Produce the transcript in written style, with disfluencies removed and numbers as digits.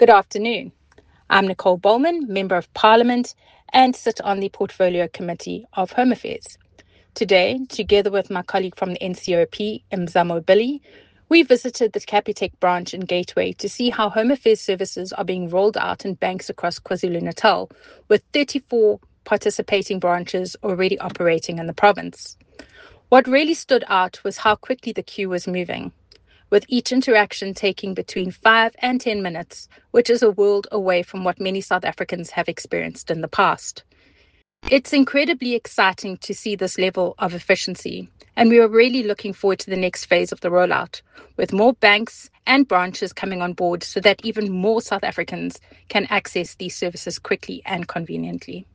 Good afternoon. I'm Nicole Bowman, Member of Parliament, and sit on the Portfolio Committee of Home Affairs. Today, together with my colleague from the NCOP, Mzamo Billy, we visited the Capitec branch in Gateway to see how Home Affairs services are being rolled out in banks across KwaZulu-Natal, with 34 participating branches already operating in the province. What really stood out was how quickly the queue was moving, with each interaction taking between 5 and 10 minutes, which is a world away from what many South Africans have experienced in the past. It's incredibly exciting to see this level of efficiency, and we are really looking forward to the next phase of the rollout, with more banks and branches coming on board so that even more South Africans can access these services quickly and conveniently.